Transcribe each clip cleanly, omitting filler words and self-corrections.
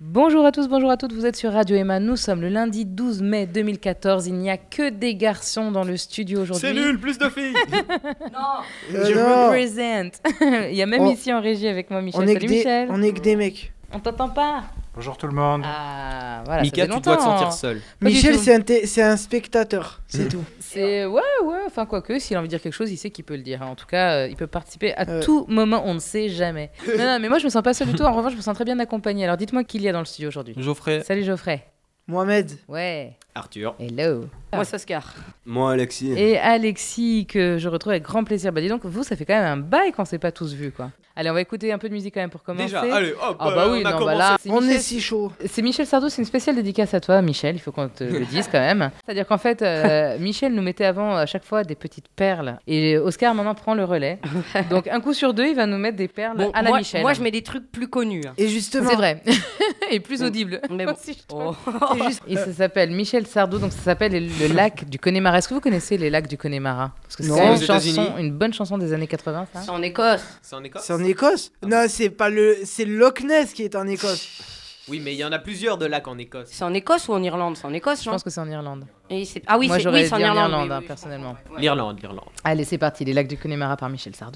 Bonjour à tous, bonjour à toutes, vous êtes sur Radio Emma, nous sommes le lundi 12 mai 2014, il n'y a que des garçons dans le studio aujourd'hui. C'est nul, plus de filles. Non, je représente. Il y a même ici en régie avec moi Michel. Salut Michel. On est que des mecs. On t'entend pas. Bonjour tout le monde. Ah, voilà, Mika, tu dois te sentir seul. Michel, c'est un spectateur, c'est tout. C'est ouais, enfin quoique, s'il a envie de dire quelque chose, il sait qu'il peut le dire. En tout cas, il peut participer à tout moment, on ne sait jamais. Non, mais moi je me sens pas seul du tout, en revanche je me sens très bien accompagné. Alors dites-moi qui il y a dans le studio aujourd'hui. Geoffrey. Salut Geoffrey. Mohamed. Ouais. Arthur. Hello. Moi, c'est Oscar. Moi, Alexis. Et Alexis, que je retrouve avec grand plaisir. Bah dis donc, vous, ça fait quand même un bail qu'on s'est pas tous vus, quoi. Allez, on va écouter un peu de musique quand même pour commencer. Déjà, allez, hop, bah oui, on a non, commencé. bah là, On est si chaud. C'est Michel Sardou, c'est une spéciale dédicace à toi, Michel, il faut qu'on te le dise quand même. C'est-à-dire qu'en fait, Michel nous mettait avant à chaque fois des petites perles. Et Oscar, maintenant, prend le relais. Donc, un coup sur deux, il va nous mettre des perles à la Michel. Moi, je mets des trucs plus connus. Hein. Et justement. C'est vrai. Et plus audible. Mais bon. Si je trouve. Et ça s'appelle Michel Sardou, donc ça s'appelle le lac du Connemara. Est-ce que vous connaissez les lacs du Connemara? Parce que c'est une bonne chanson des années 80, ça. C'est en Écosse. C'est en Écosse. C'est en Écosse? Non, c'est pas c'est Loch Ness qui est en Écosse. Oui, mais il y en a plusieurs de lacs en Écosse. C'est en Écosse ou en Irlande? C'est en Écosse, Je pense que c'est en Irlande. Ah oui, moi j'aurais c'est en dit en Irlande. Irlande, Oui, personnellement. ouais. L'Irlande. Allez, c'est parti, les lacs du Connemara par Michel Sardou.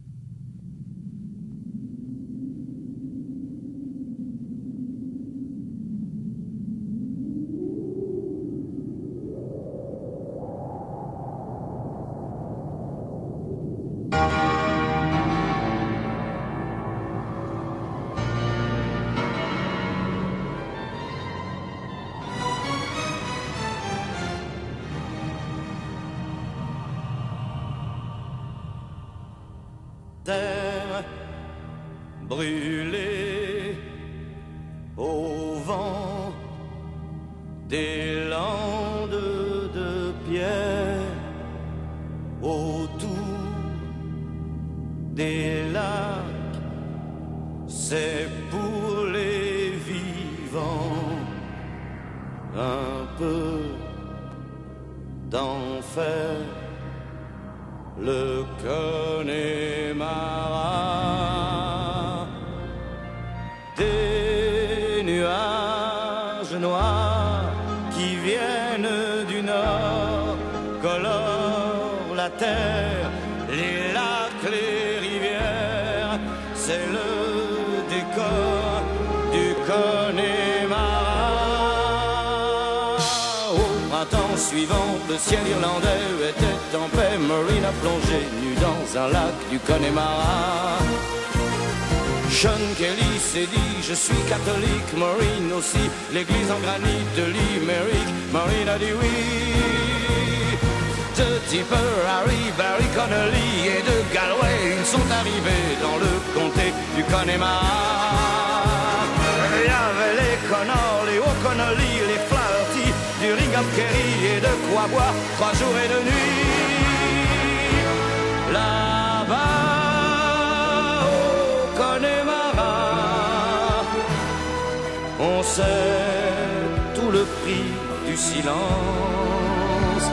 Terre brûlée au vent des landes de pierre autour des lacs, c'est pour les vivants un peu d'enfer. Le Connemara, des nuages noirs qui viennent du nord colorent la terre, les lacs, les rivières, c'est le décor du Connemara. Au printemps suivant, le ciel irlandais était en paix. Maureen a plongé nu dans un lac du Connemara. Sean Kelly s'est dit je suis catholique, Maureen aussi, l'église en granit de Limerick. Maureen a dit oui. De Tipper, Harry, Barry Connolly et de Galway, ils sont arrivés dans le comté du Connemara. Il y avait les Connors, les O'Connolly, les Flaherty, du Ringham Kerry et de quoi boire 3 jours et 2 nuits. Là-bas au Connemara, on sait tout le prix du silence.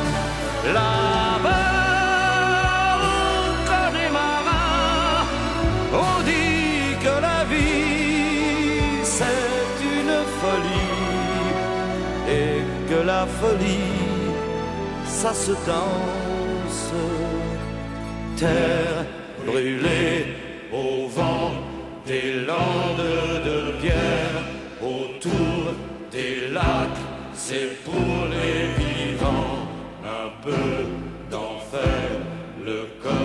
Là-bas au Connemara, on dit que la vie c'est une folie et que la folie ça se danse. Terre brûlée au vent des landes de pierre, autour des lacs, c'est pour les vivants un peu d'enfer, le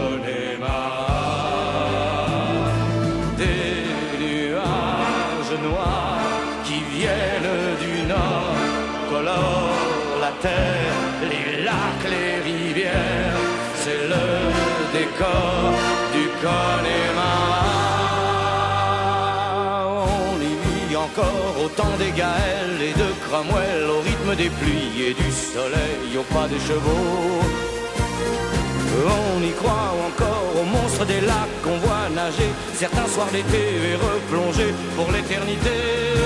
Connemara. Des nuages noirs qui viennent du nord colorent la terre, les lacs, les rivières, c'est le décor du Connemara. On y vit encore au temps des Gaëls et de Cromwell, au rythme des pluies et du soleil, au pas des chevaux. On y croit encore aux monstres des lacs qu'on voit nager certains soirs d'été et replonger pour l'éternité.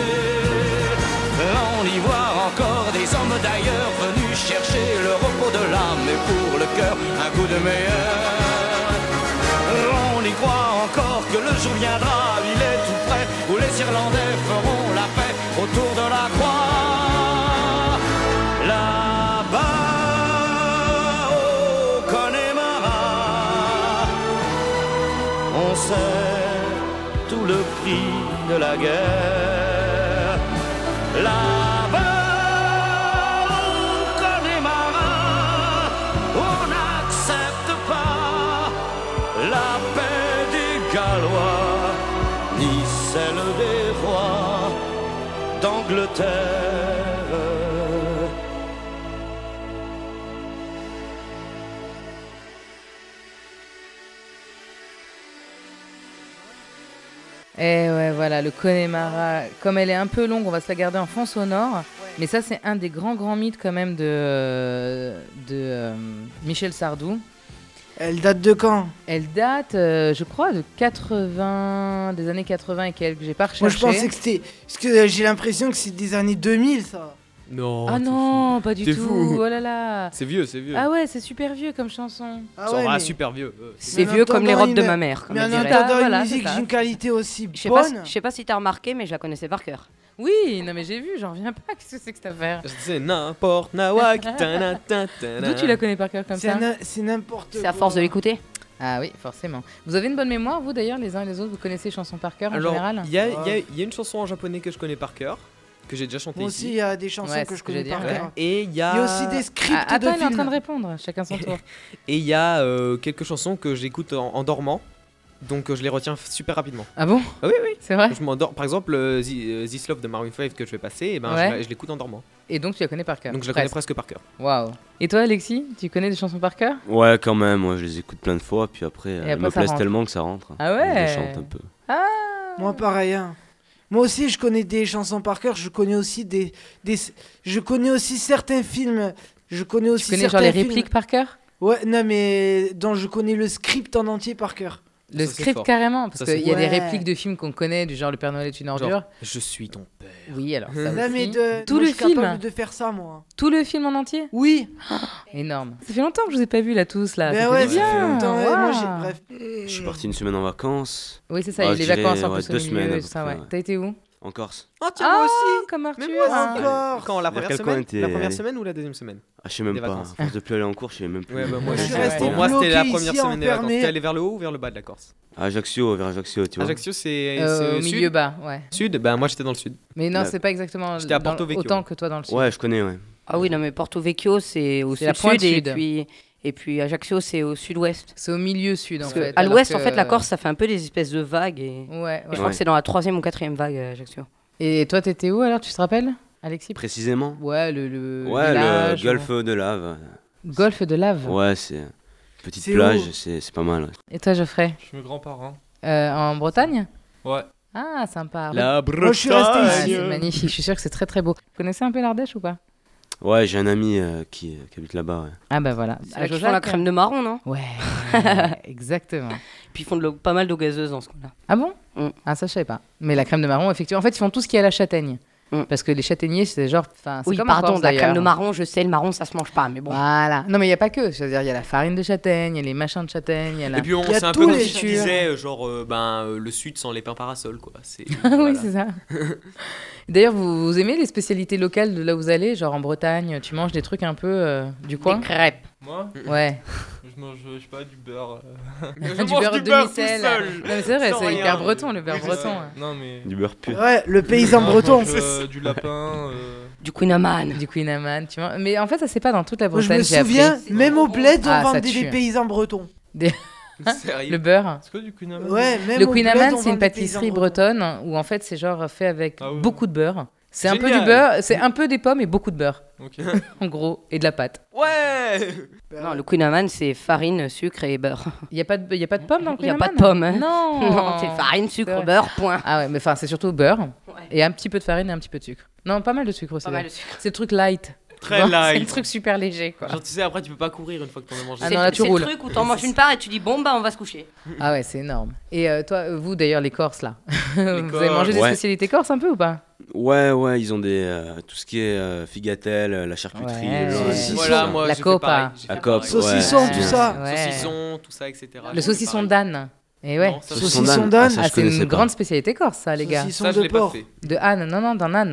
On y voit encore des hommes d'ailleurs venus chercher le repos de l'âme et pour le cœur un coup de meilleur. On y croit encore que le jour viendra, il est tout près, où les Irlandais feront la paix autour de la croix. Là-bas au Connemara, on sait tout le prix de la guerre. Là-bas au Connemara, on n'accepte pas la paix des Gallois, ni celle des rois d'Angleterre. Et ouais, voilà, le Connemara, comme elle est un peu longue, on va se la garder en fond sonore. Mais ça, c'est un des grands mythes quand même de Michel Sardou. Elle date de quand? Elle date, je crois, des années 80 et quelques. J'ai pas recherché. Moi je pensais que c'était... Parce que j'ai l'impression que c'est des années 2000 ça. Non. Ah t'es non, pas du T'es tout. fou. Oh là là. C'est vieux, c'est vieux. Ah ouais, c'est super vieux comme chanson. Ah Ça ouais, aura mais... super vieux. C'est Mais en vieux comme les entendant robes de une- ma mère, comme Mais elle en dirait. entendant Voilà, une c'est musique ça. d'une qualité aussi Je sais pas, bonne... je sais pas si t'as remarqué, mais je la connaissais par cœur. Oui, non mais j'ai vu, j'en reviens pas. Qu'est-ce que c'est que cette affaire? C'est n'importe nawak. D'où tu la connais par cœur comme C'est ça? c'est n'importe C'est quoi. à force de l'écouter. Ah oui, forcément. Vous avez une bonne mémoire, vous d'ailleurs, les uns et les autres? Vous connaissez les chansons par cœur en Alors, général? il y a une chanson en japonais que je connais par cœur, que j'ai déjà chantée Moi aussi, il ici. y a des chansons Ouais, que c'est je ce que j'ai connais par dit, cœur. Et il y a... Il y a aussi des scripts Ah, attends, de il est en train de films. répondre, chacun son tour. Et il y a quelques chansons que j'écoute en dormant, donc je les retiens super rapidement. Ah bon? Ah oui, oui. C'est vrai? Je m'endors. Par exemple, This Love de Maroon 5 que je vais passer, et ben, Ouais. je l'écoute en dormant. Et donc tu la connais par cœur? Donc je la connais presque par cœur. Waouh. Et toi, Alexis, tu connais des chansons par cœur? Ouais, quand même, moi je les écoute plein de fois, puis après, après, elles me ça plaisent rentre. tellement que ça rentre. Ah ouais. Je les chante un peu. Moi pareil. Hein. Moi aussi, je connais des chansons par cœur. Je connais aussi je connais aussi certains films. Je connais aussi Tu connais genre certains les films. répliques par cœur? Ouais, non mais dont je connais le script en entier par cœur. Le Ça, c'est script fort. carrément, parce Ça, qu'il c'est y a des fort. répliques de films qu'on connaît, du genre Le Père Noël est une ordure. Genre, je suis ton père. Oui, alors ça Non mais aussi. moi, Tout le je suis film. capable de faire ça moi. Tout le film en entier? Oui. Énorme. Ça fait longtemps que je vous ai pas vus là tous là. Ben Ça ouais, fait ça fait bien. longtemps. Ouais, moi, Waouh. bref. Je suis parti une semaine en vacances, Oui, c'est ça, Ah, il y a je les dirais, vacances en ouais, plus au 2 milieu semaines à et peu tout ça, près, ouais. ouais. T'as été où? en Corse. Oh, tiens, moi aussi. Comme Arthur. Mais moi hein. aussi. Encore. Quand, la Vers première quel semaine coin t'es La première allé semaine ou la deuxième semaine? Ah, je sais même Des pas, vacances. à force de plus aller en cours, je sais même plus. Ouais, bah moi Je je suis sais resté pas. Moi c'était la bloqué première ici, semaine des vacances. enfermé. T'es allé vers le haut ou vers le bas de la Corse? Ajaccio, vers Ajaccio, tu vois. Ajaccio c'est Au sud. milieu bas, ouais. Sud, bah moi j'étais dans le sud. Mais non, Là. c'est pas exactement J'étais à dans- Porto Vecchio. autant que toi dans le sud. Ouais, je connais, ouais. Ah oui, non, mais Porto Vecchio, c'est au C'est la sud-sud, pointe et sud. puis Ajaccio, c'est au sud-ouest. C'est au milieu sud en Parce fait. que à alors l'ouest, que- en fait, la Corse, ça fait un peu des espèces de vagues. Et Ouais, je ouais. crois que c'est dans la 3e ou 4e vague, Ajaccio. Et toi, t'étais où alors, tu te rappelles, Alexis? Précisément. Ouais, le Ouais, village, le golfe de Lave. Golfe de Lave. Ouais, c'est une petite C'est plage, où c'est pas mal. Ouais. Et toi, Geoffrey? Je suis mes grands-parents. En Bretagne? Ouais. Ah, sympa. La Moi, je suis resté Ouais, ici. c'est magnifique, je suis sûre que c'est très très beau. Vous connaissez un peu l'Ardèche ou pas? Ouais, j'ai un ami qui habite là-bas, ouais. Ah bah voilà. C'est là qu'ils font la crème de marron, non? Ouais, exactement. Puis ils font pas mal d'eau gazeuse dans ce coin-là. Ah bon? Mm. Ah ça je savais pas. Mais la crème de marron, effectivement. En fait, ils font tout ce qui est à la châtaigne. Mm. Parce que les châtaigniers, c'est genre... Enfin, c'est Oui, comme en pardon, Corse, de la crème d'ailleurs. de marron, je sais, le marron, ça se mange pas, mais bon. Voilà. Non mais il n'y a pas que. C'est-à-dire, il y a la farine de châtaigne, il y a les machins de châtaigne, il y a la... Et puis Il y a c'est un tous peu comme les si tu châtaignes. disais genre le sud sans les pains parasols quoi. C'est Ah oui, voilà. c'est ça. D'ailleurs, vous aimez les spécialités locales de là où vous allez? Genre en Bretagne, tu manges des trucs un peu du coin? Des crêpes. Moi, Ouais. je mange, je sais pas, du beurre. Du beurre demi-sel. Non mais c'est vrai, Sans c'est rien. hyper breton le beurre Oui, breton. Non, mais. Du beurre pur. Ouais, le paysan Non, je breton. mange, du lapin. Du Queen Amman. Du Queen Amman, tu vois. Mais en fait, ça c'est pas dans toute la Moi, je Bretagne. me j'ai appris. souviens, même au bled, on Ah, ça vendait tue. des paysans bretons. Sérieux. Le beurre. C'est quoi du Queen Amman? Ouais, même Le au Queen bled, Amman, on c'est une vendait des paysans pâtisserie bretons. bretonne où en fait c'est genre fait avec Ah ouais. beaucoup de beurre. C'est un peu Génial. du beurre, c'est un peu des pommes et beaucoup de beurre, Ok. en gros, et de la pâte. Ouais. Non, le Queen Amman, c'est farine, sucre et beurre. Il y a pas de pommes dans le Il y Queen a pas Amman? de pommes, hein. Non. Non, c'est farine, C'est sucre, vrai. beurre, point. Ah ouais, mais enfin c'est surtout beurre Ouais. et un petit peu de farine et un petit peu de sucre. Non, pas mal de sucre aussi. Pas mal d'ailleurs. de sucre. C'est le truc light. tu Très vois, light. C'est le truc super léger quoi. Genre tu sais après tu peux pas courir une fois que t'en as mangé. Ah C'est non, là, tu c'est le roules. truc où t'en manges une part et tu dis bon bah on va se coucher. Ah ouais, c'est énorme. Et toi, vous d'ailleurs les Corses là, vous avez Corses. mangé des Ouais. spécialités corses un peu ou pas? Ouais, ils ont tout ce qui est figatelle, la charcuterie, Ouais. le Saucisson. Voilà moi La j'ai fait copa. pareil, j'ai La fait cope, pareil. Saucisson, ouais, tout c'est ça. Ouais. Saucisson, tout ça, etc. Le J'ai fait saucisson pareil. d'âne. Et ouais. Non, ça, Saucisson d'âne. d'âne. ça, Ah, je c'est connaissais une pas. grande spécialité corse ça les gars. Saucisson ça je de l'ai pas porc. fait. De âne, non, d'un âne.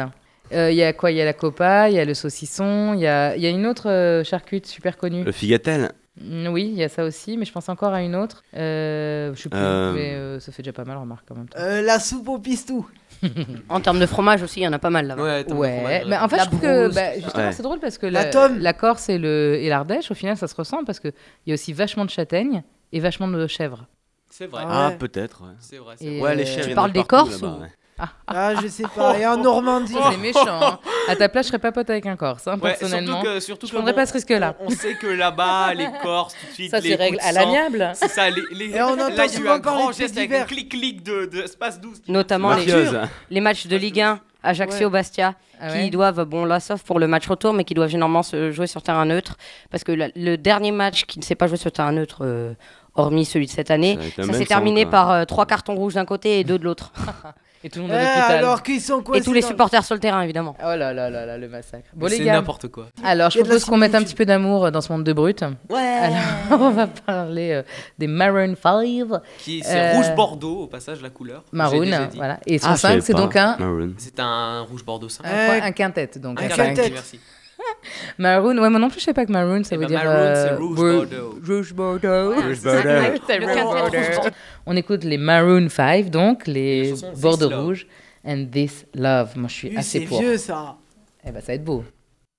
Il y a quoi? Il y a la copa, il y a le saucisson, il y a une autre charcute super connue. Le figatel. Oui, il y a ça aussi, mais je pense encore à une autre. Je sais plus, mais ça fait déjà pas mal, remarque, en même temps. La soupe au pistou. En termes de fromage aussi, il y en a pas mal là-bas. Ouais, mais en fait, La je trouve que brousse. justement, c'est drôle parce que La tome. la Corse et l'Ardèche, au final, ça se ressemble parce qu'il y a aussi vachement de châtaignes et vachement de chèvres. C'est vrai. Ah Ah, ouais. peut-être. Ouais, C'est vrai. Et, Ouais, les chèvres. il y en a parles des partout, Corses là-bas, ou- ouais. Ah, je sais pas. Et en Normandie. C'est méchant. Hein. À ta place, je serais pas pote avec un Corse, hein, Ouais, personnellement. surtout je prendrais pas ce risque-là. On sait que là-bas, les Corses, tout de suite, Ça, les c'est règle coups à de sang, l'amiable. C'est ça, Et on entend là, il y a eu souvent un parler grand de faits geste avec divers. un clic-clic de espace 12. Notamment Mafieuse. les matchs de Ligue 1, Ajaccio-Bastia, Ah qui ouais. doivent, bon là sauf pour le match retour, mais qui doivent généralement se jouer sur terrain neutre. Parce que le dernier match qui ne s'est pas joué sur terrain neutre, hormis celui de cette année, Ça va être le ça même s'est sang, terminé quoi. par 3 cartons rouges d'un côté et 2 de l'autre. Et tout le monde à l'hôpital. Alors qu'ils sont coincés Et tous les dans- supporters sur le terrain, évidemment. Oh là là là là, le massacre. Bon, les C'est gars, n'importe quoi. alors je Il y a de la propose qu'on mette un similitude. petit peu d'amour dans ce monde de brutes. Ouais. Alors, on va parler des Maroon 5. C'est rouge bordeaux au passage la couleur. J'ai Maroon, déjà dit. voilà. Et son Ah, je savais 5, c'est pas. donc un Maroon. C'est un rouge bordeaux 5. un quintet. Donc Un un quintet. cinq. Merci. Maroon, ouais, moi non plus, je sais pas que Maroon, ça Eh veut ben, dire. Maroon, c'est rouge bordeaux. Rouge bordeaux. Rouge bordeaux. C'est Le rouge quintet bordeaux. rouge bordeaux. On écoute les Maroon 5, donc Et les la chanson This bordeaux Love. rouges. And This Love. Moi, je suis Oui, assez c'est pour. vieux ça. Eh ben, ça va être beau.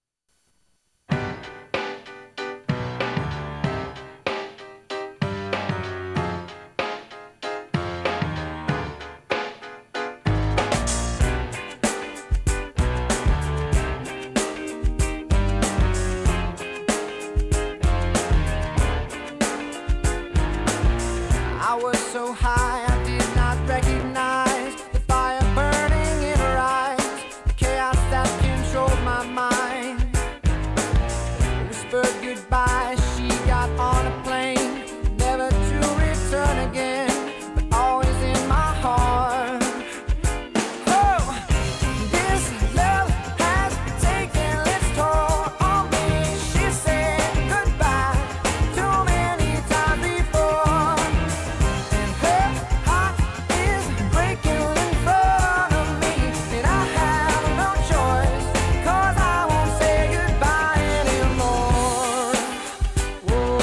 I was so high I did not recognize the fire burning in her eyes, the chaos that controlled my mind. Whispered goodbye, she got on a plane, never to return again, but always in my heart. Oh, this love has taken its toll on me. She said goodbye too many times before. Her heart is breaking in front of me, and I have no choice, 'cause I won't say goodbye anymore. Whoa,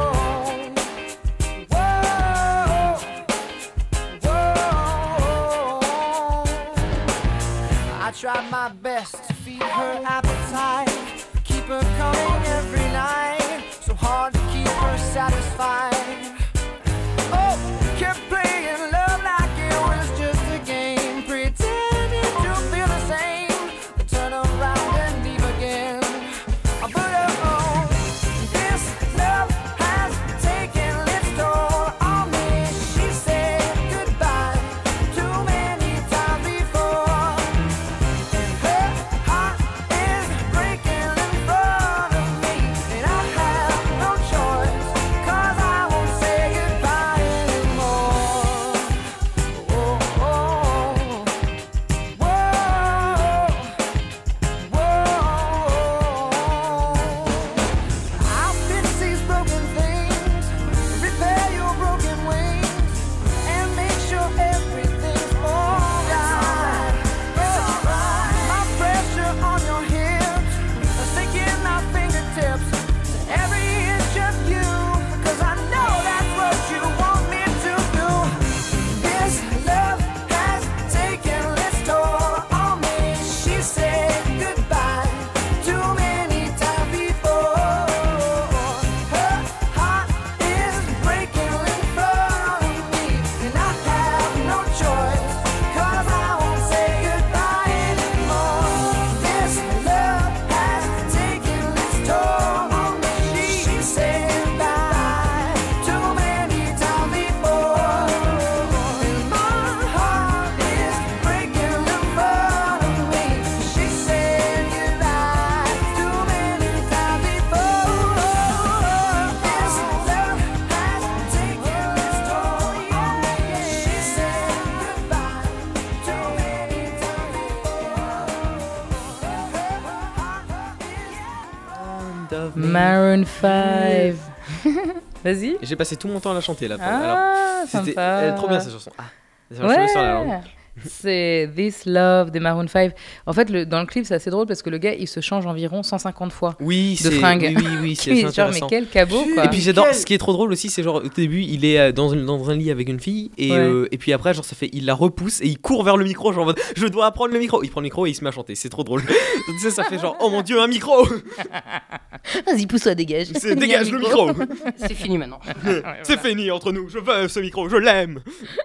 whoa, whoa. I tried my best to feed her appetite, keep her coming every night, so hard to keep her satisfied. Oh, kept playing love like it was just a game, pretending to feel the same, but turn around and leave again. But oh, this love has taken its toll on me. She said goodbye too many times before, and her heart is breaking in front of me, and I have no choice, 'cause I won't say goodbye anymore. Oh, oh, whoa, whoa. I'll fix these broken things, repair your broken wings, and make sure everything's alright. My pressure on your hips, sticking my fingertips to every inch of you, 'cause I know that's what you want me to do. This love has taken its toll on me. She said goodbye too many times before. Her heart is breaking in front of me, and I have no choice, 'cause I won't say goodbye anymore. This love has taken its toll on me. She said goodbye too many times before, and my heart is breaking in front of me. She said goodbye too many times before. This love has taken its toll on me. She said goodbye too many times before. Maroon 5. Vas-y. Et j'ai passé tout mon temps à la chanter là. Ah, C'était sympa. elle est trop bien cette chanson. Ah, ça m'a chauffé sur la langue. C'est This Love des Maroon 5. En fait, dans le clip, c'est assez drôle parce que le gars, il se change environ 150 fois Oui, de fringues. Oui, c'est Genre, mais intéressant. quel cabot, quoi. Et puis j'adore, Quel- ce qui est trop drôle aussi, c'est genre au début, il est dans un lit avec une fille et puis après, genre il la repousse et il court vers le micro, genre en mode je dois apprendre le micro. Il prend le micro et il se met à chanter, c'est trop drôle. Tu sais, ça fait genre oh mon dieu, un micro. Vas-y, pousse-toi, dégage. Dégage le micro. C'est fini maintenant. C'est fini entre nous, je veux ce micro, je l'aime.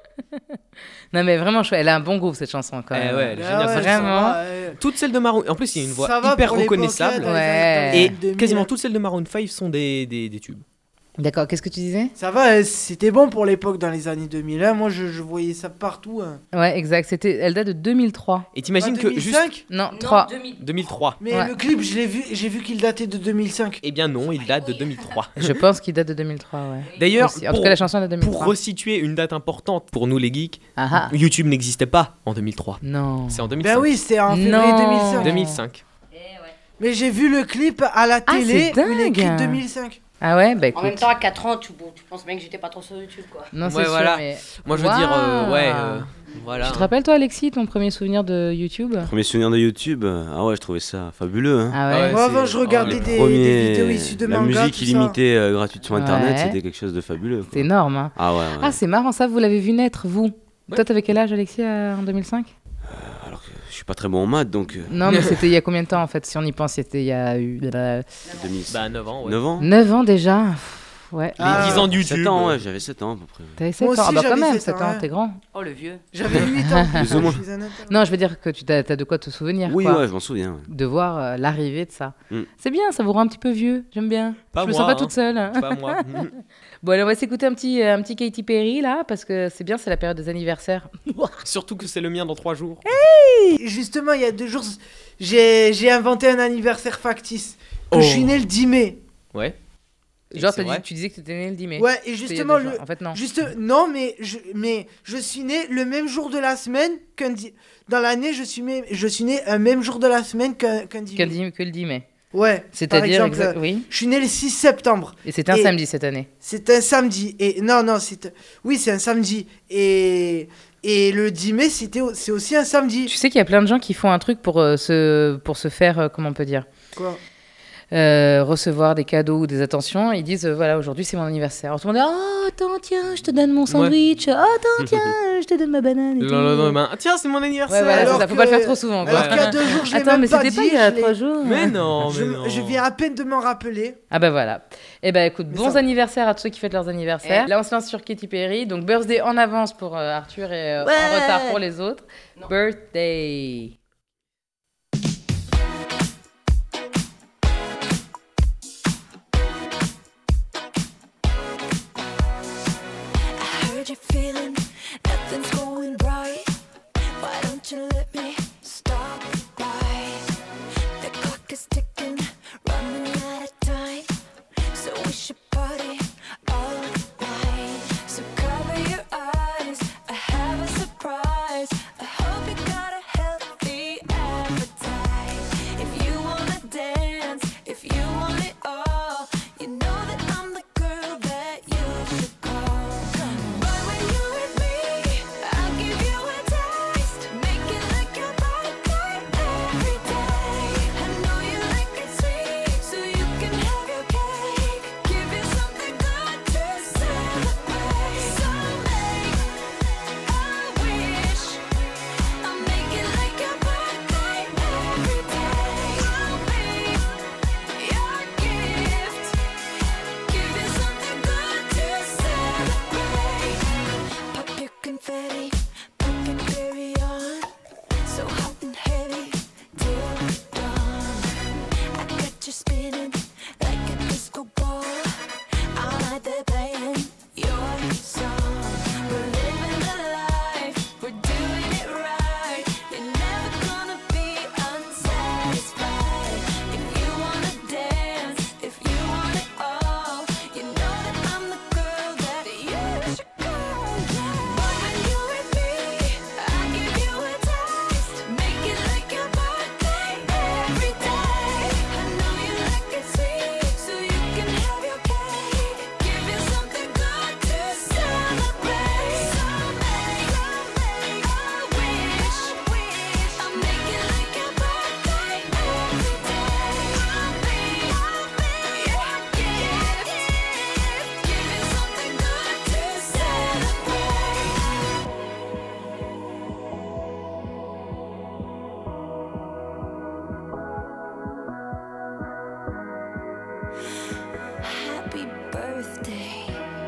Non, mais vraiment, elle a un bon groove, cette chanson, quand même. Ouais, elle est Ah géniale. ouais, Vraiment. ça va, Toutes celles de Maroon, en plus il y a une voix ça va hyper pour l'époque, reconnaissable dans les Ouais. années et 2000. quasiment toutes celles de Maroon 5 sont des tubes. D'accord, qu'est-ce que tu disais? Ça va, c'était bon pour l'époque dans les années 2000. Hein. Moi, je voyais ça partout. Hein. Ouais, exact. Elle date de 2003. Et t'imagines Pas que juste 2005 Non, 3. 2003. Mais Ouais. le clip, j'ai vu qu'il datait de 2005. Eh bien non, il date de 2003. Je pense qu'il date de 2003, ouais. D'ailleurs, Aussi. En tout cas, la chanson date de 2003. pour resituer une date importante pour nous les geeks, Ah ah. YouTube n'existait pas en 2003. Non. C'est en 2005. Ben oui, c'était en février Non. 2005. 2005. Mais j'ai vu le clip à la Ah, télé c'est où il est écrit dingue. 2005. Ah ouais, bah En même écoute. temps, à 4 ans, tu penses bien que j'étais pas trop sur YouTube, quoi. Non, c'est Ouais, sûr, voilà. mais... Moi je veux dire, Waouh. voilà. Tu te rappelles, toi, Alexis, ton premier souvenir de YouTube? Premier souvenir de YouTube, ah ouais, je trouvais ça fabuleux. Hein. Ah ouais, Ouais, Moi, avant, c'est- je regardais Les des premiers- vidéos issues de la manga. musique tout ça. illimitée gratuite sur internet, Ouais. c'était quelque chose de fabuleux. quoi. c'est énorme. Hein. Ah ouais, ouais. Ah, c'est marrant, ça, vous l'avez vu naître, vous. Toi, t'avais quel âge, Alexis, en 2005? Alors que je suis pas très bon en maths, donc Non, mais c'était il y a combien de temps, en fait? Si on y pense, c'était il y a eu 2000. Bah 9 ans, ouais. 9 ans 9 ans déjà. Pff, ouais. Ah, Les 10 ans de 7 YouTube. ans, ouais, j'avais 7 ans à peu près. T'avais 7 Moi ans. Ah aussi, bah quand j'avais même, 7 7 ans, ans, ouais. t'es grand. Oh, le vieux. J'avais 8 ans. Plus ou moins. Je suis un interne. Non, je veux dire que tu t'as de quoi te souvenir, Oui, quoi. ouais, je m'en souviens. ouais. De voir l'arrivée de ça. Mm. C'est bien, ça vous rend un petit peu vieux. J'aime bien. Pas je me moi, sens pas hein. toute seule. hein. Pas moi. Bon, allez, on va s'écouter un petit Katy Perry là, parce que c'est bien, c'est la période des anniversaires. Surtout que c'est le mien dans 3 jours. Et justement, il y a 2 jours, j'ai inventé un anniversaire factice. Que je suis né le 10 mai. Ouais. Genre, c'est vrai. tu disais que t'étais né le 10 mai. Ouais, et C'était il y a justement, 2 jours. En fait, non. non, mais je suis né le même jour de la semaine dans l'année, je suis né un même jour de la semaine qu'un 10 mai. Que le 10 mai. Ouais. par C'est-à-dire, exemple, oui. je suis né le 6 septembre. Et c'est un et- samedi cette année. C'est un samedi. Et non, c'est un samedi. Et le 10 mai, c'est aussi un samedi. Tu sais qu'il y a plein de gens qui font un truc pour se faire, comment on peut dire, Quoi recevoir des cadeaux ou des attentions. Ils disent, voilà, aujourd'hui c'est mon anniversaire. Alors, tout le monde dit, oh, attends, tiens, je te donne mon sandwich. Oh, attends, tiens, je te donne ma banane. Et tout. Tiens, c'est mon Ouais, anniversaire. voilà, c'est Alors ça, faut pas le que- faire trop souvent. quoi. Alors qu'il y a 2 jours, je l'ai Attends, même mais pas c'était dit. pas il y a je l'ai- 3 jours. Mais non, mais non. je viens à peine de m'en rappeler. Ah bah voilà. Eh ben écoute, Mais bons ça- anniversaires à tous ceux qui fêtent leurs anniversaires. Là, on se lance sur Katy Perry. Donc, birthday en avance pour Arthur et en retard pour les autres. Non. Birthday. I heard you feeling nothing's going right. Why don't you let me stop by? The clock is ticking, running out of time. So we should party all night. So cover your eyes, I have a surprise. I hope you got a healthy birthday.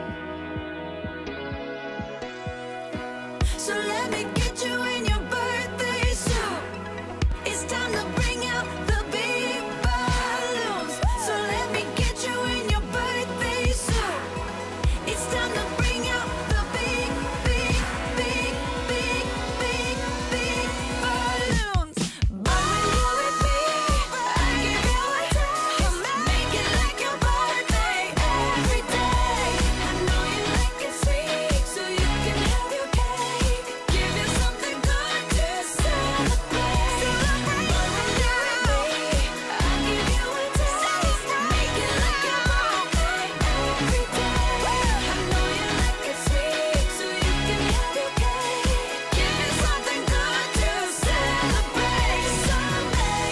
So let me get you in your birthday suit. It's time to bring out the big balloons. So let me get you in your birthday suit. It's time to bring out the big, big, big, big, big, big balloons. Bowie, Bowie, big. I give you a taste. Make it like your birthday every day. I know you like it sweet, so you can have your cake. Give you something good to celebrate. Bowie, Bowie, big. I give you a taste. Make it like your birthday every day. I know you like it sweet, so you can have your cake. Give you something good to celebrate. Someday,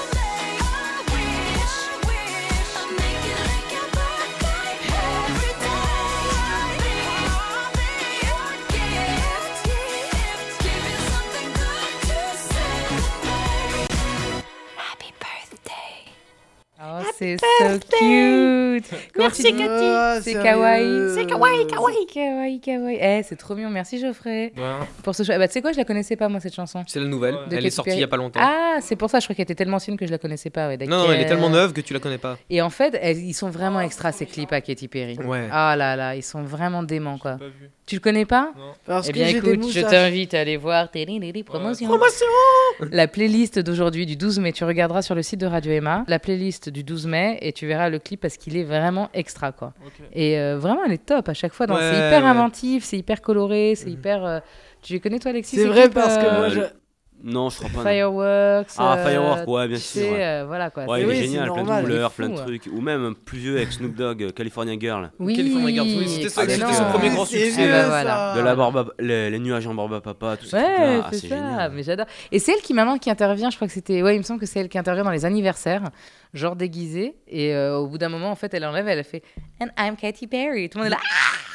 I wish I'll make it like your birthday every day. I'll be your gift. Give you something good to celebrate. Happy birthday. Oh, c'est so cute. Comment tu dis Ah, C'est sérieux. kawaii. C'est kawaii, kawaii. Kawaii, kawaii. Eh, c'est trop mignon. Merci Geoffrey Ouais. pour ce choix. Bah, tu sais quoi, je la connaissais pas moi cette chanson. C'est la nouvelle. Ouais. De Elle est Katy sortie Perry. il y a pas longtemps. Ah, c'est pour ça. Je crois qu'elle était tellement ancienne que je la connaissais pas. Ouais, Non, non, elle est tellement neuve que tu la connais pas. Et en fait, ils sont vraiment extra ces clips à Katy Perry. Ouais. Ah là là, ils sont vraiment déments quoi. Pas vu. Tu le connais pas? Non. Parce Eh que bien j'ai des écoute, je moustaches. t'invite à aller voir tes promotions. La playlist d'aujourd'hui du 12 mai, tu regarderas sur le site de Radio Emma la playlist du 12 mai et tu verras le clip parce qu'il est vraiment extra quoi. Ok. Et vraiment elle est top à chaque fois. Ouais, C'est hyper ouais. inventif, c'est hyper coloré, c'est hyper. Tu les connais toi Alexis? C'est ces vrai clips, parce que moi, je... Non, je crois pas. non. Fireworks. Ah, Fireworks, ouais, bien tu sûr, sais, ouais. voilà quoi. Ouais, C'est- il oui, est c'est génial, plein normal, de il est couleurs, fou, plein de ouais. trucs. Ou même un plus vieux avec Snoop Dogg, California Girl. Oui, California Girls, oui, c'était ça, excellent. c'était son premier grand C'est succès. vieux, Ah bah voilà. ça. De la barbe les nuages en barbe à papa, tout ça. Ouais, Ah, c'est c'est ça, génial. mais j'adore. Et c'est elle qui maintenant qui intervient, je crois que c'était, ouais, il me semble que c'est elle qui intervient dans les anniversaires, genre déguisée, et au bout d'un moment, en fait, elle enlève, elle a fait And I'm Katy Perry. Tout le monde est là.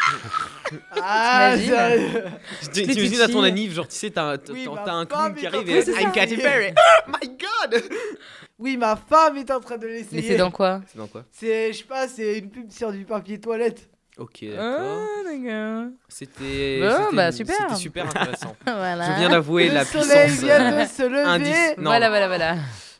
Ah, T'imagines sérieux. T'imagines à ton anniv, genre tu sais, t'as Oui, t'as ma un femme clown qui est arrive en et train de I'm Katy l'essayer. Perry. Oh my god. Oui, ma femme est en train de Mais l'essayer. c'est dans quoi? C'est dans quoi? C'est, je sais pas, c'est une pub sur du papier toilette. Ok, Ah, d'accord. d'accord. C'était Bon, c'était- bah, super. C'était super intéressant. Voilà. Je viens d'avouer la Le soleil puissance vient de se lever. indice. Non. Voilà.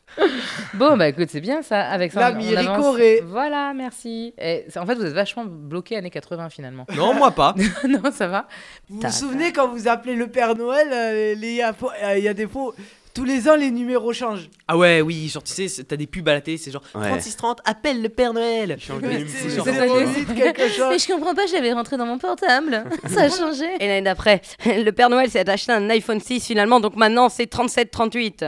Bon, bah écoute, c'est bien ça. Avec ça, La on Miri avance. Corée. Voilà, merci. En fait, vous êtes vachement bloqué années 80 finalement. Non, moi pas. Non, ça va. Vous vous souvenez quand vous appelez le Père Noël, il y a des faux... Tous les ans, les numéros changent. Ah ouais, oui, genre tu sais, t'as des pubs à la télé, c'est genre Ouais. 3630, appelle le Père Noël. Change de Mais numéro. c'est genre- vite quelque chose. Mais je comprends pas, je l'avais rentré dans mon portable. Ça a changé. Et l'année d'après, le Père Noël s'est acheté un iPhone 6 finalement, donc maintenant c'est 37-38.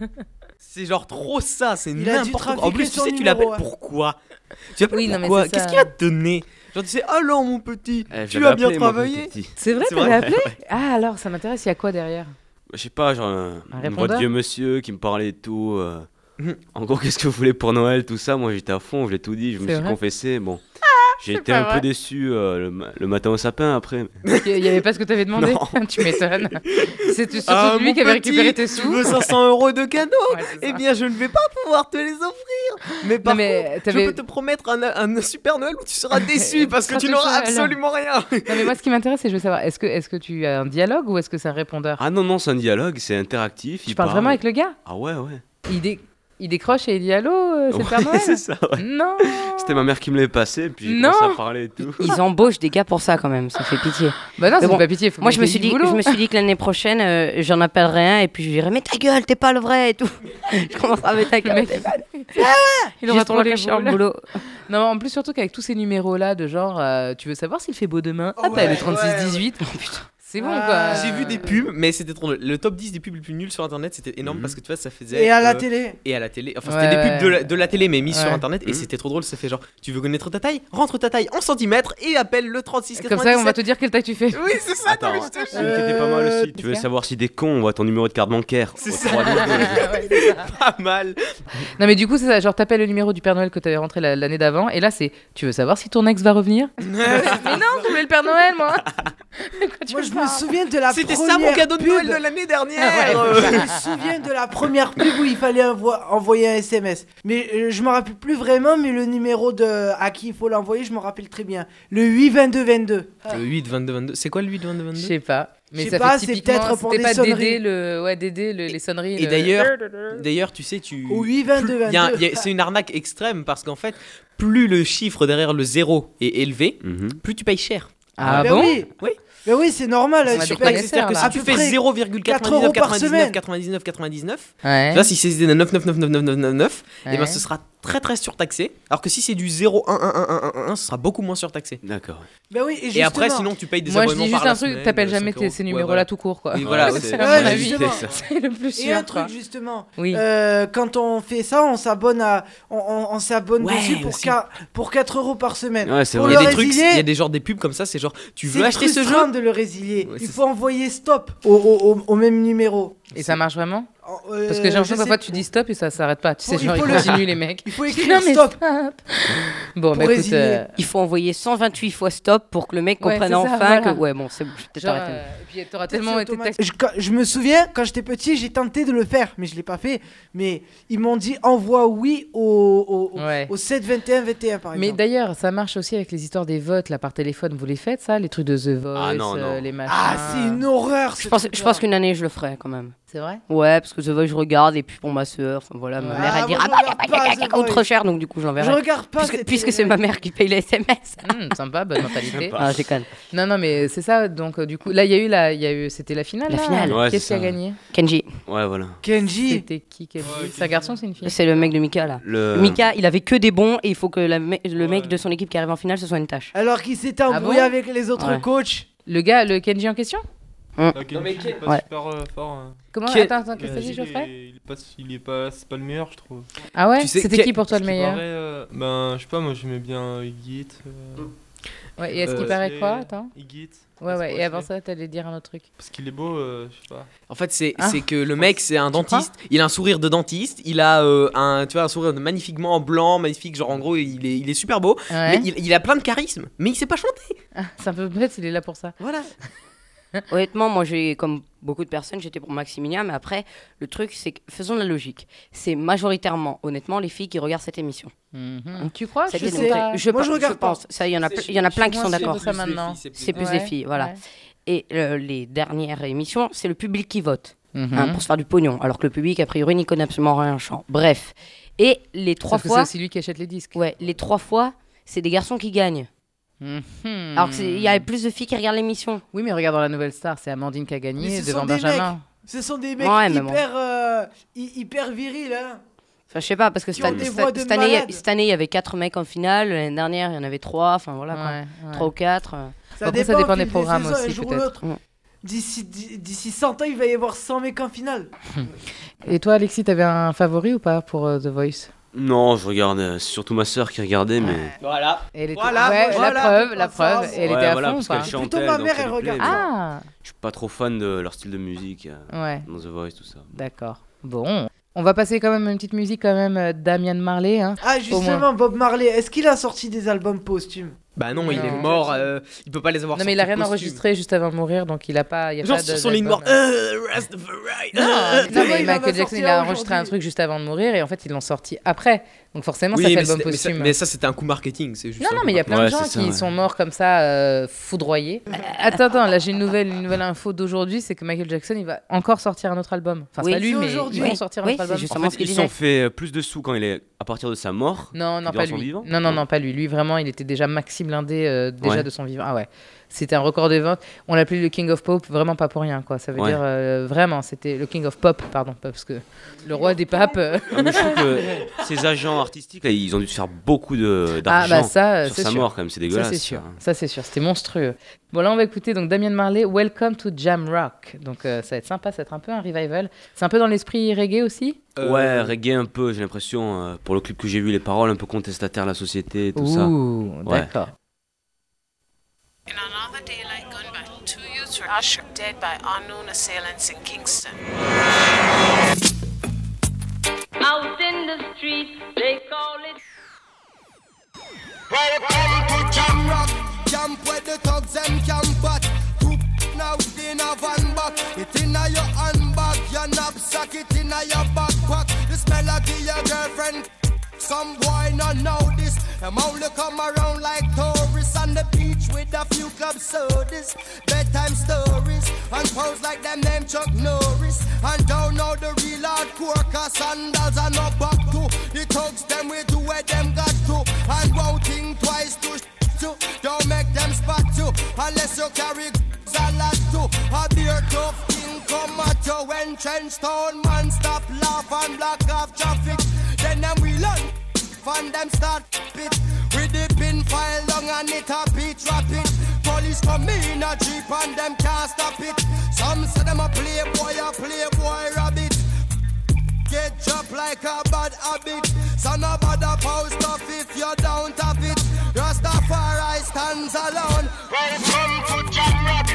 C'est genre trop ça, c'est Il a dû n'importe quoi. En trafiquer plus, tu son sais, tu numéro, l'appelles ouais. pourquoi? Tu l'appelles Oui, non, mais pourquoi? c'est Qu'est-ce ça. qu'il va te donner? Genre tu sais, alors mon petit, Eh, je tu l'avais as bien appelé, moi, quand travaillé? j'étais petit. C'est vrai, C'est t'avais vrai. appelé? Ah, alors, ça m'intéresse, il y a quoi derrière? Je sais pas, genre Un une voix de répondeur vieux monsieur qui me parlait et tout. Mhm. En gros, qu'est-ce que vous voulez pour Noël, tout ça? Moi, j'étais à fond, je l'ai tout dit, je me C'est suis vrai confessé. Bon, j'ai été pas un vrai. peu déçu le matin au sapin après. Il y avait pas ce que t'avais demandé? Non. Tu m'étonnes. C'est surtout Ah, lui mon qui avait petit, récupéré tes Tu sous. veux 500 € de cadeaux? Ouais, c'est Eh ça. bien, je ne vais pas pouvoir te les offrir. Mais par mais contre, je t'avais- peux te promettre un super Noël où tu seras déçu parce que Très tu n'auras Noël. absolument rien. Non, mais moi, ce qui m'intéresse, c'est je veux savoir, est-ce que tu as un dialogue ou est-ce que c'est un répondeur? Ah non, non, c'est un dialogue, c'est interactif. Tu il parles parle. vraiment avec le gars? Ah ouais, ouais. Il décroche et il dit allô, c'est le Père Ouais, Noël? c'est ça, ouais. Non. C'était ma mère qui me l'avait passé, puis j'ai Non. commencé à parler et tout. Ils embauchent des gars pour ça quand même, ça fait pitié. Bah non, Mais c'est bon, pas pitié. Faut Moi je me qu'il y suis ait du dit, boulot. que l'année prochaine j'en appellerai un et puis je lui dirai mais ta gueule, t'es pas le vrai et tout. Je commencerai avec ta gueule. mec, t'es pas- Il aura Juste trop pour les lui faire le boules. boulot. Non, en plus, surtout qu'avec tous ces numéros-là, de genre, tu veux savoir s'il fait beau demain? Ah, t'as Ouais, le 36-18. Oh putain, c'est bon quoi. J'ai vu des pubs, mais c'était trop nul. Le top 10 des pubs les plus nuls sur internet, c'était énorme Mhm. parce que tu vois, ça faisait. Et à la télé. Et à la télé. Enfin, Ouais, c'était des pubs ouais. de la télé, mais mises sur Ouais. internet. Et Mhm. c'était trop drôle. Ça fait genre, tu veux connaître ta taille? Rentre ta taille en centimètres et appelle le 3697. Comme ça, on va te dire quelle taille tu fais. Oui, c'est ça, Attends, non, mais je te celui qui était pas mal aussi. Tu veux qu'est-ce savoir si t'es con, on voit ton numéro de carte bancaire. C'est Au ça. 3, 2, 2. Ouais, c'est ça. pas mal. Non, mais du coup, c'est ça. Genre, t'appelles le numéro du Père Noël que t'avais rentré l'année d'avant. Et là, c'est tu veux savoir si ton ex va revenir? Mais non, je voulais le Père Noël, moi. Quoi, tu Moi, veux je me souviens de la C'était première ça mon cadeau de pub. Noël de l'année dernière. Je me souviens de la première pub où il fallait envoyer un SMS. Mais je me rappelle plus vraiment, mais le numéro à qui il faut l'envoyer, je me rappelle très bien. Le 82222. Le 8 22 22. C'est quoi le 8 22 22? Je sais pas. Mais Je ça sais pas, fait c'est typiquement, peut-être pour c'était des pas sonneries. Dédé, les sonneries. Et d'ailleurs, tu sais, Au 82222. c'est une arnaque extrême parce qu'en fait, plus le chiffre derrière le 0 est élevé, plus tu payes cher. Ah Ben bon? oui. Oui. Ben oui, c'est normal. On a tu des payes- connaisseurs, C'est-à-dire que là. si À tu peu fais près 0,99 €, par 99 semaine. 99 99, Ouais. là si c'est des 99999, et Ouais. ben ce sera très très surtaxé. Alors que si c'est du 0111111, ce sera beaucoup moins surtaxé. D'accord. Ben oui, Et après, sinon tu payes des Moi, je abonnements dis par juste la un truc, semaine, t'appelles 5 jamais euros. ces Ouais, numéros-là voilà. tout court, quoi. Oui, voilà, Ouais, c'est c'est- à Ouais, mon avis. justement. C'est le plus Et un sûr, quoi. truc justement, Oui. quand on fait ça, on s'abonne on s'abonne Ouais, dessus pour, aussi. pour 4 € par semaine. Ouais, c'est Pour vrai. Il y le a des trucs, résilier, il y a des genres des pubs comme ça, c'est genre tu veux c'est acheter ce frustrant jeu. de le résilier. Ouais, Il c'est faut envoyer stop au même numéro. Et ça marche vraiment? Parce Parce que j'ai l'impression que parfois tu dis stop et ça s'arrête pas. Tu sais, il genre, faut ils le- continuent, les mecs. Il faut Non, écrire mais stop. Bon, Pour bah écoute. résilier. Il faut envoyer 128 fois stop pour que le mec Ouais, comprenne c'est ça, enfin voilà. que. Ouais, bon, c'est bon, je vais peut-être Genre, arrêter. et puis t'auras C'est tellement été automatique. Je me souviens, quand j'étais petit, j'ai tenté de le faire, mais je l'ai pas fait. Mais ils m'ont dit envoie oui Ouais. au 7 21 21 par Mais exemple. d'ailleurs, ça marche aussi avec les histoires des votes là par téléphone. Vous les faites ça, les trucs de The Voice, Ah, non, non. les machins. Ah, c'est une horreur. Je pense qu'une année, je le ferai quand même. C'est vrai? Ouais, parce que The Voice, je regarde, et puis pour ma soeur, enfin voilà, ma Ouais. mère, Ah, elle dira moi, je bah, regarde pas The coûte trop Voice. cher, donc du coup, Je j'enverrai. regarde pas Puisque c'est ma mère qui paye les SMS. Sympa, bonne mentalité. Sympa. Ah, j'ai quand même. Non, mais c'est ça. Donc du coup, là, il y a eu, c'était la finale. La là. finale. Ouais, Qu'est-ce c'est qui a ça. gagné? Kenji, Ouais, voilà. Kenji. C'était qui Kenji? Ouais, C'est un garçon, c'est une fille? c'est le mec de Mika là. Mika, il avait que des bons, et il faut que le mec de son équipe qui arrive en finale, ce soit une tâche. Alors qu'il s'était embrouillé bon avec les autres Ouais. coachs. Le gars, le Kenji en question? Ok, Non, mais il est pas ouais. super fort. Hein. Comment? Quel- Attends, qu'est-ce que t'as dit, Geoffrey? C'est pas le meilleur, je trouve. Ah ouais? Tu sais, C'était qui pour toi le Parce qu'il meilleur? paraît, ben, je sais pas, moi j'aimais bien Higit. Ouais, et est-ce qu'il paraît quoi? Attends. Higit. Ouais, et avant ça, t'allais dire un autre truc. Parce qu'il est beau, je sais pas. En fait, c'est Ah. c'est que le mec, c'est un dentiste. Il a un sourire de dentiste. Il a un sourire de magnifiquement blanc, magnifique. Genre, en gros, il est super beau. Ouais. Mais il a plein de charisme. Mais il sait pas chanter. Ah, c'est un peu bête, il est là pour ça. Voilà. Honnêtement, moi, comme beaucoup de personnes, j'étais pour Maximilien, mais après, le truc, c'est que, faisons de la logique. C'est majoritairement, honnêtement, les filles qui regardent cette émission. Tu crois? Ça Je dénonce. sais pas. Moi, je regarde pas. pense. Ça, il y en a plein qui Moi, sont c'est d'accord. pour ça maintenant. C'est plus Ouais, des filles, voilà. ouais. Et les dernières émissions, c'est le public qui vote Mhm. hein, pour se faire du pognon, alors que le public, a priori, n'y connaît absolument rien au chant. Bref. Et les trois Sauf que c'est fois, aussi lui qui achète les disques. ouais, les 3 fois, c'est des garçons qui gagnent. Mhm. Alors qu'il y a plus de filles qui regardent l'émission. Oui, mais regarde dans la Nouvelle Star, c'est Amandine qui a Mais gagné ce devant sont des Benjamin. mecs. Ce sont des mecs Ouais, mais bon. hyper virils. Hein. Enfin, je sais pas, parce que Qui ont des voix de malades. cette année, il y avait 4 mecs en finale. L'année dernière, il y en avait 3. Enfin, voilà, quoi. Ouais, ouais. 3 ou 4. Après, ça dépend au des fil programmes saisons, aussi, un jour ou peut-être. l'autre. Mm. D'ici 100 ans, il va y avoir 100 mecs en finale. Et toi, Alexis, t'avais un favori ou pas pour The Voice? Non, je regarde. C'est surtout ma soeur qui regardait, mais. Voilà. Elle était... Voilà, ouais, voilà, la preuve. ça, Et elle Ouais, était à voilà, fond ou parce pas? qu'elle chantait, Plutôt ma donc mère, ça elle lui plaît, regarde. mais Ah, je suis pas trop fan de leur style de musique ouais, dans The Voice, tout ça. d'accord. Bon. On va passer quand même une petite musique quand même Damian Marley. Hein. Ah, justement, Bob Marley, est-ce qu'il a sorti des albums posthumes? Bah non, il est Non. mort. Il peut pas les avoir. Non mais il a sortis rien posthumes. enregistré juste avant de mourir, donc il a pas... Y a Genre pas de, sur son ligne d'album, noire. Rastafari. Non, il en mais a Michael Jackson, sorti il a un enregistré un aujourd'hui. truc juste avant de mourir et en fait ils l'ont sorti après. Donc forcément ça Oui, fait mais, album mais ça, posthume. mais ça, c'était un coup marketing. C'est juste. Non, non, mais il y a plein de Ouais, gens c'est ça, qui ouais. sont morts comme ça, foudroyés. Attends, là j'ai une nouvelle info d'aujourd'hui, c'est que Michael Jackson il va encore sortir un autre album. Enfin, Oui, c'est pas lui, c'est mais aujourd'hui. ils vont sortir un Oui, autre c'est album. justement En ce fait, qu'il ils ont disait. fait plus de sous quand il est à partir de sa mort. Non, que pas dans son lui. vivant. Non, pas lui. Lui, vraiment, il était déjà maxi blindé déjà Ouais. de son vivant. Ah ouais. C'était un record de vente. On l'appelait le King of Pop, vraiment pas pour rien, quoi. Ça veut Ouais. dire vraiment, c'était le King of Pop, pardon, parce que le roi des papes. Non, mais je trouve que ces agents artistiques, là, ils ont dû se faire beaucoup Ah d'argent bah ça, sur c'est sa sûr. mort, quand même. C'est Ça dégueulasse. c'est sûr. hein. Ça c'est sûr. C'était monstrueux. Bon là, on va écouter donc Damian Marley, Welcome to Jam Rock. Donc ça va être sympa, ça va être un peu un revival. C'est un peu dans l'esprit reggae aussi. Ouais, reggae un peu, j'ai l'impression. Pour le clip que j'ai vu, les paroles un peu contestataires, la société, tout ça. Ouh, Ouais. d'accord. In another daylight gone by, 2 youths were shot dead by unknown assailants in Kingston. Out in the street, they call it. Welcome to Jam Rock, camp where the thugs and camp at. Group na out in a van back. It in a your handbag, your knapsack, it in a your backpack. This melody your girlfriend. Some boy not know this. Them only come around like tourists on the beach with a few club sodas, bedtime stories, and pose like them name Chuck Norris. And don't know the real hardcore, cause sandals are not back to. The thugs them way to where them got to. And won't think twice to don't make them spot you. Unless you carry a lot to. A beer tough king come at you. When trench town man stop laugh and block off traffic. Then them we learn, fan them start pit. With the pin file long and it a beat rapid. Police come in a jeep and them can't stop it. Some say them a playboy rabbit. Get dropped like a bad habit. So no bother post off if you don't have it. Rastafari stands alone. Welcome to Jam Rock.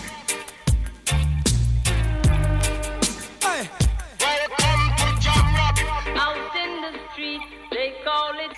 Hey. Welcome to Jam Rock. Out in the street, they call it.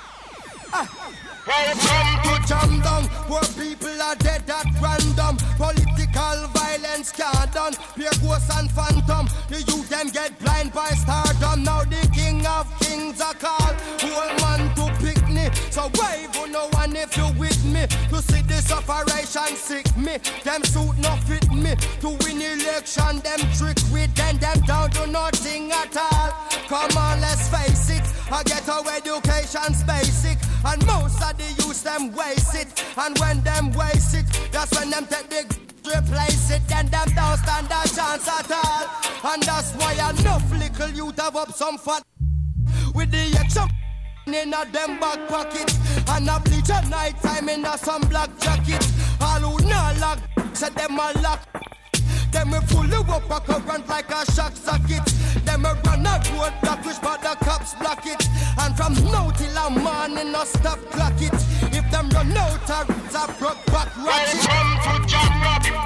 Welcome to Jam Down, where people are dead at random. Political violence can't done. Pure ghosts and phantom. The youth them get blind by stardom. Now the king of kings are called. Whole man to picnic. So wave on no one if you with me. To see this operation sick me. Them suit no fit me. To win election them trick with them down to nothing at all. Come on let's face it. I get our education's basic. And most of the youth them waste it. And when them waste it, that's when them take the replace it. Then them don't stand a chance at all. And that's why enough little youth have up some fat with the extra in a them back pocket. And a bleach at night time in a some black jacket. All who not lock, said them a lock. Them we full up a current like a shock socket. Them a run a road block which but the cops block it. And from now till a morning no stop clock it. If them run out a broke back ratchet. Welcome to Jam Rock.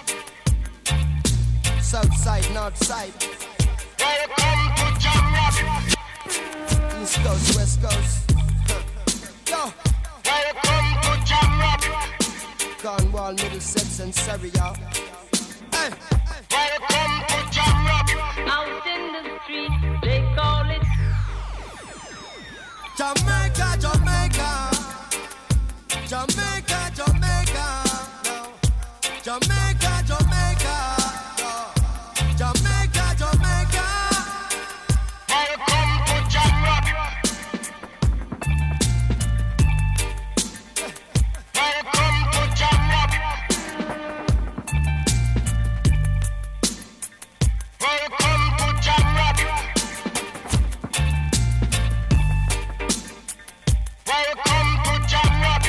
South side, north side. Welcome to Jam Rock. East coast, west coast. Yo. Welcome to Jam Rock. Cornwall, Middlesex and Surrey, y'all. Hey. Welcome to Jam Rock. Out in the street, they call it. Jamaica, Jamaica. Jamaica, Jamaica. No. Jamaica, Jamaica. No. Jamaica, Jamaica. Welcome to Jam Rock. Welcome to Jam Rock. Welcome to Jam Rock. Welcome to Jam Rock.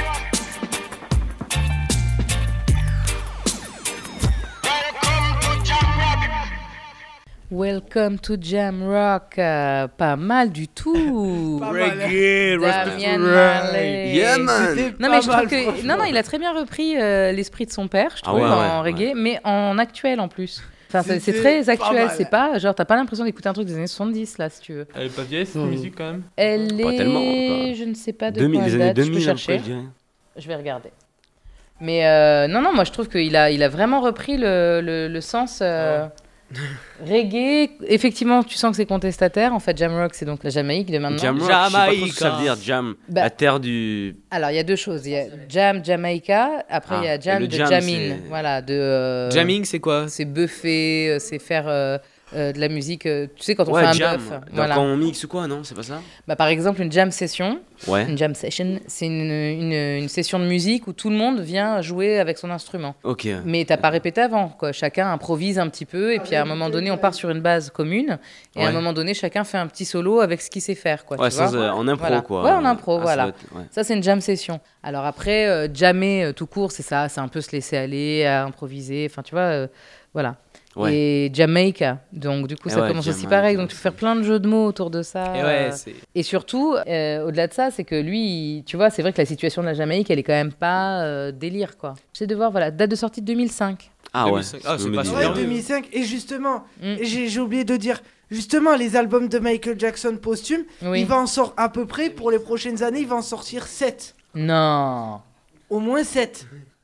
Welcome to Jam Rock. Welcome to Jam Rock. Pas mal du tout. Pas mal. Reggae, Damien Marley. Yeah, man. C'était Non pas mais je trouve mal, que franchement. il a très bien repris l'esprit de son père, je Ah trouve, ouais, en ouais, reggae, mais en actuel en plus. Enfin, c'est C'était très pas actuel, mal. c'est pas genre t'as pas l'impression d'écouter un truc des années 70 là si tu veux. Elle est pas vieille cette musique quand même. Elle Pas est, tellement, quoi. je ne sais pas de 2000, quand les elle années date, je peux 2000 chercher. après, je dirais. Je vais regarder. Mais non, moi je trouve qu'il a vraiment repris le sens reggae. Effectivement, tu sens que c'est contestataire. En fait, Jamrock, c'est donc la Jamaïque de maintenant. Jam Rock, je sais pas trop ce que ça veut dire. Jam, Bah, la terre du. Alors, il y a deux choses. Il y a Jam, Jamaica. Après, il y Ah, a Jam et le de jam, Jamin. c'est- Voilà, de. Jamming, c'est quoi? C'est buffer, c'est faire de la musique. Tu sais, quand on Ouais, fait un jam. buff. Donc, Voilà. quand on mixe ou quoi, non? C'est pas ça? Bah, par exemple, une jam session. Ouais. Une jam session, c'est une session de musique où tout le monde vient jouer avec son instrument. Ok. Mais t'as pas répété avant, quoi. Chacun improvise un petit peu, et puis à un moment donné, on part sur une base commune, et à un Ouais. moment donné, chacun fait un petit solo avec ce qu'il sait faire, quoi. Ouais, tu vois. sans, en impro, Voilà. quoi. Ouais, en impro, Ah, ça voilà. doit être- ouais. Ça, c'est une jam session. Alors après, jammer tout court, c'est ça, c'est un peu se laisser aller, à improviser, enfin, tu vois, voilà. Ouais. Et Jamaica, donc du coup, Et ça ouais, commence aussi Jamaica, pareil, donc tu peux faire plein de jeux de mots autour de ça. Et ouais, c'est. Et surtout, au-delà de ça, c'est que lui, tu vois, c'est vrai que la situation de la Jamaïque, elle est quand même pas délire, quoi. J'essaie de voir, voilà, date de sortie de 2005. Ah ouais. 2005. Ah, Je c'est me pas dis- super Ouais, vieux. 2005. Et justement, Mm. j'ai oublié de dire, justement, les albums de Michael Jackson posthume, Oui. il va en sortir à peu près, pour les prochaines années, il va en sortir 7. Non. Au moins 7.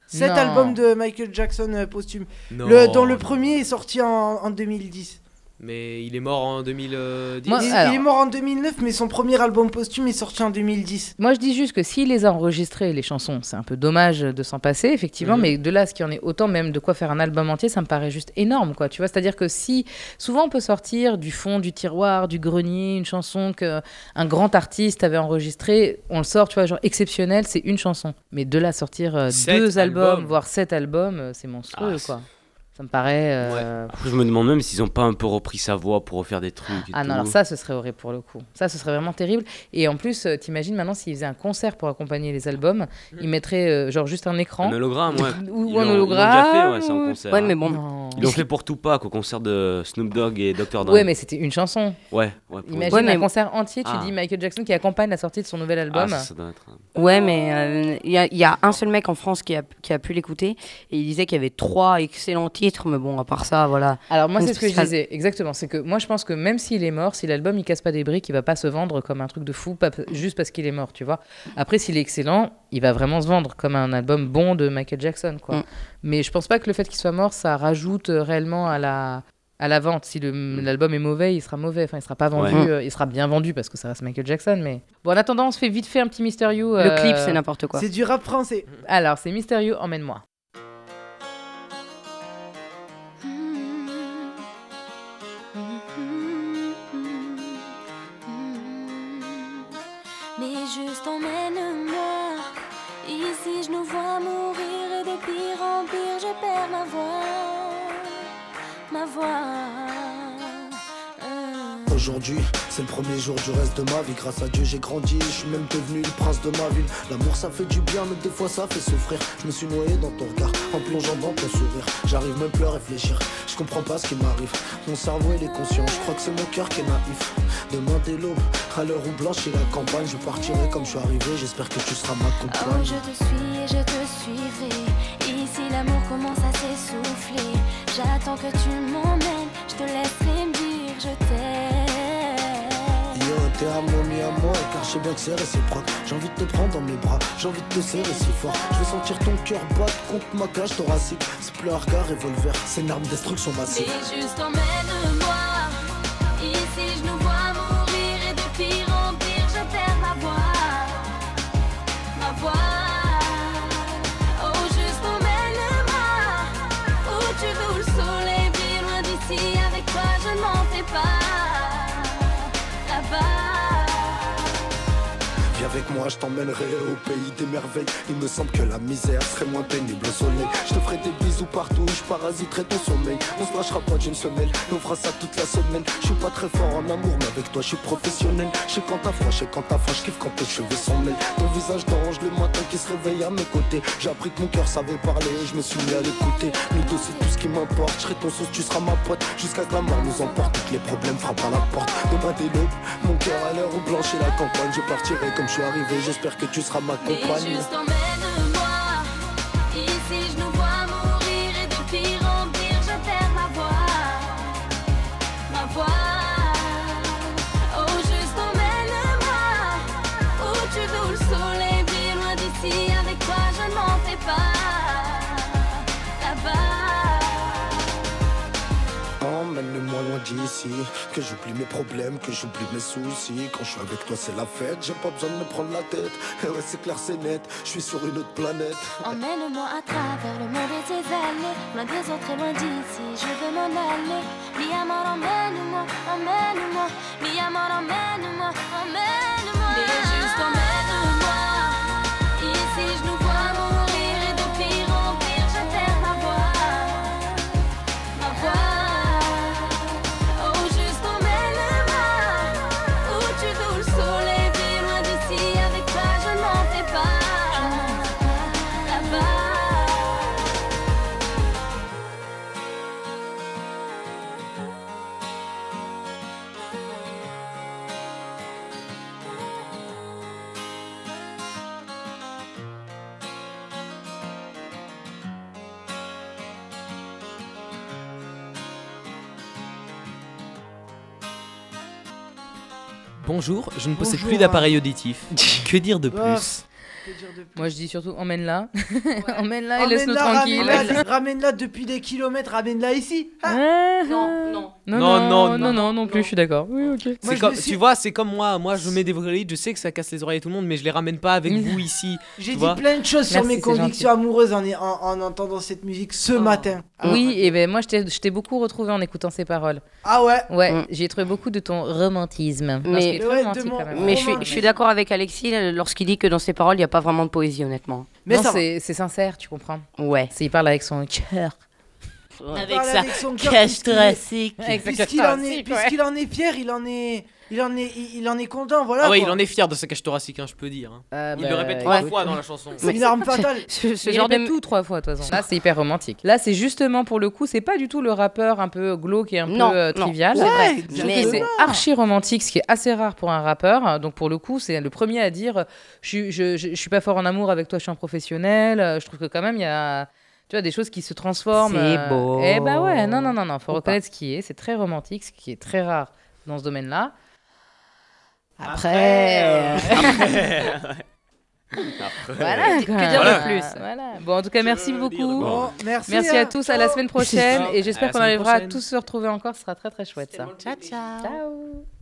7 Non. albums de Michael Jackson posthume. Non. Dont le premier est sorti en 2010. Mais il est mort en 2010. Moi, Il alors- est mort en 2009, mais son premier album posthume est sorti en 2010. Moi, je dis juste que s'il les a enregistrées, les chansons, c'est un peu dommage de s'en passer, effectivement, mais de là, à ce qu'il y en ait autant, même de quoi faire un album entier, ça me paraît juste énorme, quoi. Tu vois, c'est-à-dire que si, souvent, on peut sortir du fond du tiroir, du grenier, une chanson qu'un grand artiste avait enregistrée, on le sort, tu vois, genre exceptionnel, c'est une chanson. Mais de là, à sortir 7 2 albums, albums. voire 7 albums, c'est monstrueux, quoi. Ça me paraît... Après, je me demande même s'ils ont pas un peu repris sa voix pour refaire des trucs. Et Ah tout. non, alors ça, ce serait horrible pour le coup. Ça, ce serait vraiment terrible. Et en plus, t'imagines maintenant s'ils faisaient un concert pour accompagner les albums, ils mettraient genre juste un écran. Un hologramme, ouais. Ou Ils un l'ont- hologramme. Ils l'ont déjà fait, ouais, c'est en concert. Ouais, mais bon. Non. Ils l'ont fait pour Tupac au concert de Snoop Dogg et Dr. Dre. Ouais, mais c'était une chanson. Ouais, pour- Imagine Ouais, mais- un concert entier, tu Ah. dis Michael Jackson qui accompagne la sortie de son nouvel album. Ah, ça doit être... Ouais, mais il y a un seul mec en France qui a pu l'écouter et il disait qu'il y avait 3 excellents titres, mais bon, à part ça, voilà. Alors moi, Une c'est ce que je spéciale. disais, exactement. C'est que moi, je pense que même s'il est mort, si l'album il casse pas des briques, il va pas se vendre comme un truc de fou, juste parce qu'il est mort, tu vois. Après, s'il est excellent, il va vraiment se vendre comme un album bon de Michael Jackson, quoi. Mais je pense pas que le fait qu'il soit mort, ça rajoute réellement à la vente. Si l'album est mauvais, il sera mauvais. Enfin, il sera pas vendu. Ouais. Il sera bien vendu parce que ça reste Michael Jackson. Mais bon, en attendant, on se fait vite fait un petit Mister You. Le clip, c'est n'importe quoi. C'est du rap français. Alors, c'est Mister You, emmène-moi. Mais juste emmène-moi. Ici je nous vois mourir et de pire en pire je perds ma voix. Ma voix. Aujourd'hui, c'est le premier jour du reste de ma vie. Grâce à Dieu, j'ai grandi, je suis même devenu le prince de ma ville. L'amour, ça fait du bien, mais des fois, ça fait souffrir. Je me suis noyé dans ton regard, en plongeant dans ton sourire. J'arrive même plus à réfléchir, je comprends pas ce qui m'arrive. Mon cerveau, il est conscient, je crois que c'est mon cœur qui est naïf. Demain dès l'aube, à l'heure où blanchit la campagne, je partirai comme je suis arrivé. J'espère que tu seras ma Oh, compagne. je te suis et je te suivrai. Ici l'amour commence à s'essouffler. J'attends que tu m'emmènes. Je te laisserai me dire je t'aime. Yo, t'es à moi, mi à moi, car je sais bien que c'est réciproque. J'ai envie de te prendre dans mes bras, j'ai envie de te serrer si fort. Je veux sentir ton cœur battre contre ma cage thoracique. C'est plus un regard revolver, c'est une arme de destruction massive. Mais juste emmène-moi. Ici je nous vois mourir et de pire en pire je perds ma voix. Ma voix. Oh juste emmène-moi. Où tu veux où le soleil brille loin d'ici. Avec toi je ne m'en fais pas. Là-bas. Viens avec moi, je t'emmènerai au pays des merveilles. Il me semble que la misère serait moins pénible au soleil. Je te ferai des bisous partout, je parasiterai ton sommeil. On se lâchera pas d'une semelle, on fera ça toute la semaine. Je suis pas très fort en amour, mais avec toi je suis professionnel. Je sais quand t'as froid, je sais quand t'as faim, je kiffe quand tes cheveux s'en mêlent. Ton visage d'ange le matin qui se réveille à mes côtés. J'ai appris que mon cœur savait parler, je me suis mis à l'écouter. Nous deux c'est tout ce qui m'importe, je serai ton sauce, tu seras ma pote. Jusqu'à que la mort nous emporte, tous les problèmes frappent à la porte. Demain dès l'aube, mon cœur à l'heure où blanchit la campagne. Je partirai comme je suis arrivé, j'espère que tu seras ma Mais compagne. juste emmène-moi. Ici je nous vois mourir et de pire en pire je perds ma voix. Ma voix. Oh juste emmène-moi. Où tu veux où le soleil brille loin d'ici. Avec toi je ne m'en fais pas. Là-bas. Emmène-moi loin d'ici, que j'oublie mes problèmes, que j'oublie mes soucis. Quand je suis avec toi c'est la fête, j'ai pas besoin de me prendre la tête. Et ouais c'est clair c'est net, je suis sur une autre planète. Emmène-moi à travers le monde et ses allées. Loin des autres et loin d'ici, je veux m'en aller. Mi amor, emmène-moi, emmène-moi. Mi amor, emmène-moi, emmène-moi. Mais juste emmène-moi. Ici je nous vois mourir et de pire en pire je perds ma voix. Ma voix. Oh juste emmène-moi. Où tu veux où le soleil brille loin d'ici. Avec toi je ne m'en fais pas. Là-bas. Bonjour, je ne possède Bonjour, plus d'appareil auditif. Que dire de Ah. plus? que dire de plus? Moi, je dis surtout emmène-la. Ouais. Emmène-la et laisse-nous tranquille. Ramène-la depuis des kilomètres, ramène-la ici. Non plus, je suis d'accord. Oui, ok. C'est comme, tu vois, c'est comme moi je mets des Vrelites, je sais que ça casse les oreilles à tout le monde, mais je les ramène pas avec vous ici. J'ai tu dit vois. plein de choses sur Merci, mes c'est convictions gentil. amoureuses en entendant cette musique ce matin. Oui, et ben moi, je t'ai beaucoup retrouvé en écoutant ces paroles. Ah ouais. Ouais, j'ai trouvé beaucoup de ton romantisme. Mais- Parce qu'il est très Ouais, de romantique, mon- quand même. Mais je suis d'accord avec Alexis lorsqu'il dit que dans ses paroles, il n'y a pas vraiment de poésie, honnêtement. Mais non, ça va. c'est sincère, tu comprends. Ouais. Il parle avec son cœur. Il parle avec son cœur, thoracique. puisqu'il en est fier, il en est content, voilà. Ah ouais, quoi. il en est fier de sa cage thoracique, je peux dire. Il le répète 3 fois dans la chanson. C'est une arme fatale. Ce genre de tout 3 fois, de toute façon. Là, c'est hyper romantique. Là, c'est justement pour le coup, c'est pas du tout le rappeur un peu glauque et un peu trivial. Ouais, Je trouve que c'est archi romantique, ce qui est assez rare pour un rappeur. Donc pour le coup, c'est le premier à dire je suis pas fort en amour avec toi, je suis un professionnel. Je trouve que quand même il y a des choses qui se transforment. C'est beau. Eh bah ouais, non, faut reconnaître ce qui est. C'est très romantique, ce qui est très rare dans ce domaine-là. Après. Voilà, Que dire de plus? Voilà. Bon, en tout cas, merci beaucoup. Bon, merci À tous, à la semaine prochaine. Et À j'espère la qu'on semaine arrivera prochaine. à tous se retrouver encore. Ce sera très très chouette ça. Ciao, ciao. Ciao.